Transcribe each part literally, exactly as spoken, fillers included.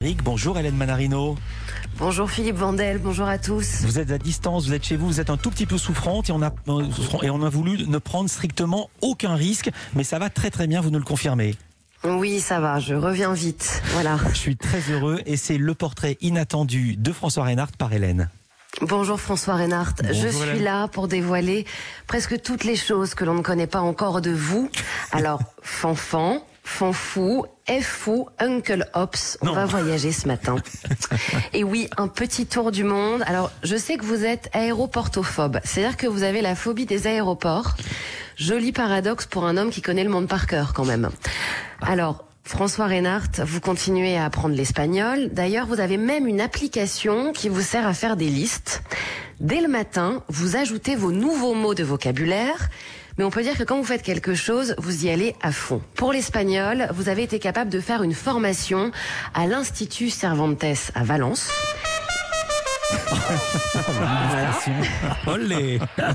Bonjour Hélène Manarino. Bonjour Philippe Vandel, bonjour à tous. Vous êtes à distance, vous êtes chez vous, vous êtes un tout petit peu souffrante et on a, et on a voulu ne prendre strictement aucun risque, mais ça va très très bien, vous nous le confirmez. Oui, ça va, je reviens vite, voilà. Je suis très heureux et c'est le portrait inattendu de François Reynard par Hélène. Bonjour François Reynard, Bonjour je suis Hélène. là pour dévoiler presque toutes les choses que l'on ne connaît pas encore de vous. Alors, fanfan, fanfou, F-fou, Uncle Ops, on Non. va voyager ce matin. Et oui, un petit tour du monde. Alors, je sais que vous êtes aéroportophobe, c'est-à-dire que vous avez la phobie des aéroports. Joli paradoxe pour un homme qui connaît le monde par cœur quand même. Alors, François Reynard, vous continuez à apprendre l'espagnol. D'ailleurs, vous avez même une application qui vous sert à faire des listes. Dès le matin, vous ajoutez vos nouveaux mots de vocabulaire. Mais on peut dire que quand vous faites quelque chose, vous y allez à fond. Pour l'espagnol, vous avez été capable de faire une formation à l'Institut Cervantes à Valence. Voilà. Olé.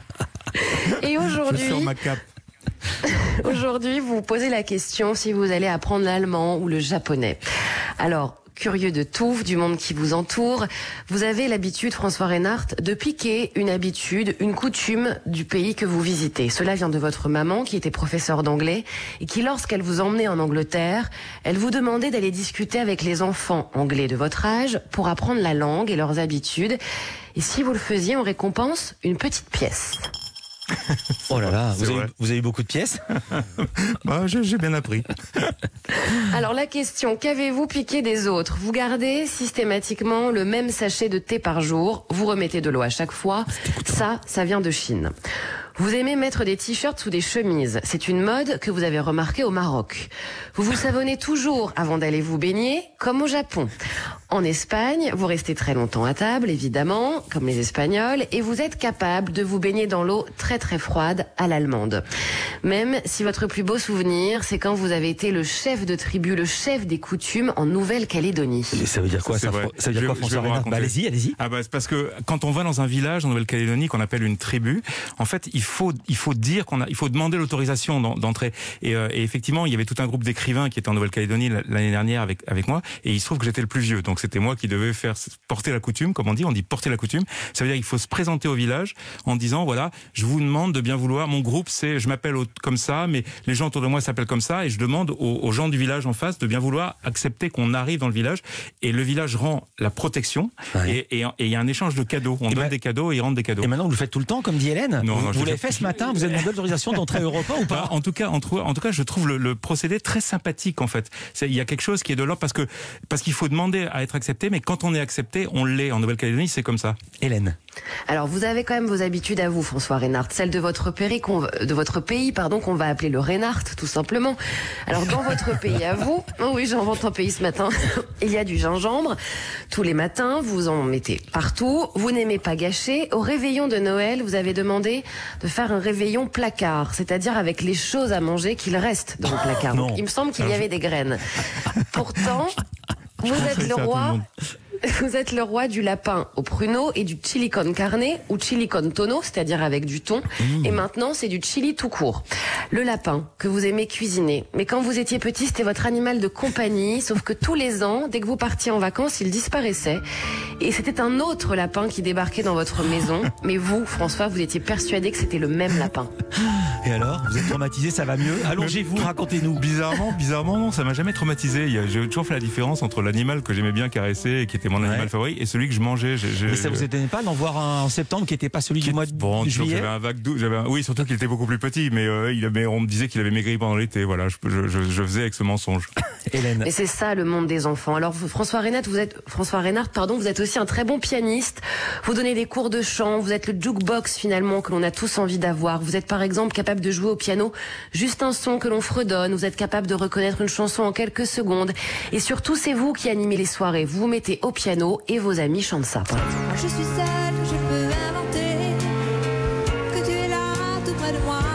Et Je aujourd'hui, sors ma cape. aujourd'hui, vous vous posez la question si vous allez apprendre l'allemand ou le japonais. Alors, curieux de tout, du monde qui vous entoure, vous avez l'habitude, François Reynard, de piquer une habitude, une coutume du pays que vous visitez. Cela vient de votre maman, qui était professeure d'anglais, et qui, lorsqu'elle vous emmenait en Angleterre, elle vous demandait d'aller discuter avec les enfants anglais de votre âge pour apprendre la langue et leurs habitudes. Et si vous le faisiez, on récompense une petite pièce. Oh là là, vous C'est avez, vrai. vous avez eu beaucoup de pièces. Bah, j'ai j'ai bien appris. Alors la question, qu'avez-vous piqué des autres? Vous gardez systématiquement le même sachet de thé par jour, vous remettez de l'eau à chaque fois. Ça, ça vient de Chine. Vous aimez mettre des t-shirts sous des chemises. C'est une mode que vous avez remarquée au Maroc. Vous vous savonnez toujours avant d'aller vous baigner, comme au Japon. En Espagne, vous restez très longtemps à table, évidemment, comme les Espagnols, et vous êtes capable de vous baigner dans l'eau très très froide à l'allemande. Même si votre plus beau souvenir, c'est quand vous avez été le chef de tribu, le chef des coutumes en Nouvelle-Calédonie. Et ça veut dire quoi C'est ça, vrai. ça veut dire Je- quoi je François vais vous Reynard? Bah, raconter. allez-y, allez-y. Ah bah c'est parce que quand on va dans un village en Nouvelle-Calédonie qu'on appelle une tribu, en fait il faut il faut dire qu'on a il faut demander l'autorisation d'en- d'entrer. Et, euh, et effectivement il y avait tout un groupe d'écrivains qui étaient en Nouvelle-Calédonie l'année dernière avec avec moi et il se trouve que j'étais le plus vieux donc c'était moi qui devais faire porter la coutume comme on dit on dit porter la coutume. Ça veut dire qu'il faut se présenter au village en disant voilà je vous demande de bien vouloir mon groupe c'est je m'appelle au- comme ça mais les gens autour de moi s'appellent comme ça et je demande aux, aux gens du village en face de bien vouloir accepter qu'on arrive dans le village et le village rend la protection Ouais. et et- et il y a un échange de cadeaux. On Et donne ben- des cadeaux et ils rendent des cadeaux. Et maintenant, vous le faites tout le temps, comme dit Hélène. Non, vous non, je vous le l'avez fais- fait ce matin, vous avez demandé l'autorisation d'entrer à Europa ou Bah, pas? en tout cas, en, trou- en tout cas, je trouve le, le procédé très sympathique en fait. C'est- Il y a quelque chose qui est de l'ordre parce que parce qu'il faut demander à être accepté, mais quand on est accepté, on l'est. En Nouvelle-Calédonie, c'est comme ça. Hélène. Alors, vous avez quand même vos habitudes à vous, François Reynard, celles de votre pays, qu'on, de votre pays, pardon, qu'on va appeler le Reynard, tout simplement. Alors, dans votre pays à vous, oh oui, j'invente un pays ce matin, il y a du gingembre. Tous les matins, vous en mettez partout. Vous n'aimez pas gâcher. Au réveillon de Noël, vous avez demandé de faire un réveillon placard, c'est-à-dire avec les choses à manger qu'il reste dans le placard. Non. Donc, il me semble qu'il y avait des graines. Pourtant, vous êtes conseille le ça à tout le roi. monde. Vous êtes le roi du lapin au pruneau et du chili con carne ou chili con tono, c'est-à-dire avec du thon. Et maintenant, c'est du chili tout court. Le lapin que vous aimez cuisiner. Mais quand vous étiez petit, c'était votre animal de compagnie. Sauf que tous les ans, dès que vous partiez en vacances, il disparaissait. Et c'était un autre lapin qui débarquait dans votre maison. Mais vous, François, vous étiez persuadé que c'était le même lapin. Et alors, vous êtes traumatisé, ça va mieux? Allongez-vous, racontez-nous. Bizarrement, bizarrement, non, ça m'a jamais traumatisé. Il y a- J'ai toujours fait la différence entre l'animal que j'aimais bien caresser et qui était mon animal Ouais. favori et celui que je mangeais. J'ai- j'ai- Mais ça vous étonnait pas d'en voir un en septembre qui n'était pas celui Qui- du mois de bon, disons que juillet? j'avais un vague doux, j'avais un- oui, surtout qu'il était beaucoup plus petit, mais, euh, il, mais on me disait qu'il avait maigri pendant l'été. Voilà, je, je, je, je faisais avec ce mensonge. Hélène. Mais c'est ça le monde des enfants. Alors vous, François Reynard, vous êtes François Reynard, pardon, vous êtes aussi un très bon pianiste. Vous donnez des cours de chant. Vous êtes le jukebox finalement que l'on a tous envie d'avoir. Vous êtes par exemple capable de jouer au piano juste un son que l'on fredonne. Vous êtes capable de reconnaître une chanson en quelques secondes. Et surtout, c'est vous qui animez les soirées. Vous vous mettez au piano et vos amis chantent ça. Je suis seule, je peux inventer que tu es là tout près de moi.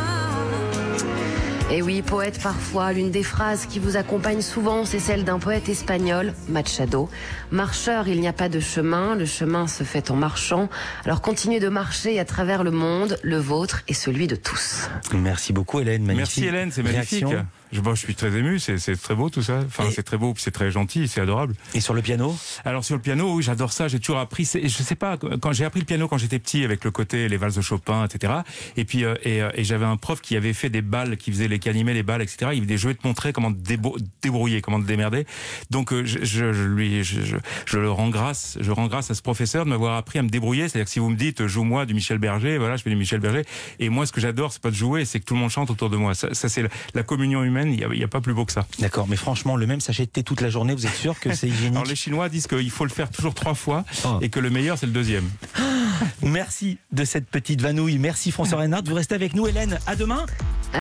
Et oui, poète parfois, l'une des phrases qui vous accompagne souvent, c'est celle d'un poète espagnol, Machado. Marcheur, il n'y a pas de chemin, le chemin se fait en marchant. Alors continuez de marcher à travers le monde, le vôtre et celui de tous. Merci beaucoup Hélène. Magnifique Merci Hélène, c'est magnifique. réaction. Je, bon, je suis très ému, c'est, c'est très beau tout ça. Enfin, Et- c'est très beau, puis c'est très gentil, c'est adorable. Et sur le piano? Alors sur le piano, oui, j'adore ça. J'ai toujours appris. C'est, je sais pas, quand j'ai appris le piano quand j'étais petit, avec le côté les valses de Chopin, et cetera. Et puis euh, et, euh, et j'avais un prof qui avait fait des balles, qui faisait les, qui animait les balles, et cetera. Il je vais te montrer comment te débo- débrouiller, comment te démerder. Donc euh, je, je, je lui, je, je, je le rends grâce, je rends grâce à ce professeur de m'avoir appris à me débrouiller. C'est-à-dire que si vous me dites joue-moi du Michel Berger, voilà, je fais du Michel Berger. Et moi, ce que j'adore, c'est pas de jouer, c'est que tout le monde chante autour de moi. Ça, ça c'est la, la communion humaine. Il y a, il y a pas plus beau que ça. D'accord, mais franchement, le même sachet de thé toute la journée, vous êtes sûr que c'est hygiénique? Alors les Chinois disent qu'il faut le faire toujours trois fois Oh. et que le meilleur c'est le deuxième. Merci de cette petite vanouille. Merci François Reinhardt. Vous restez avec nous, Hélène. À demain.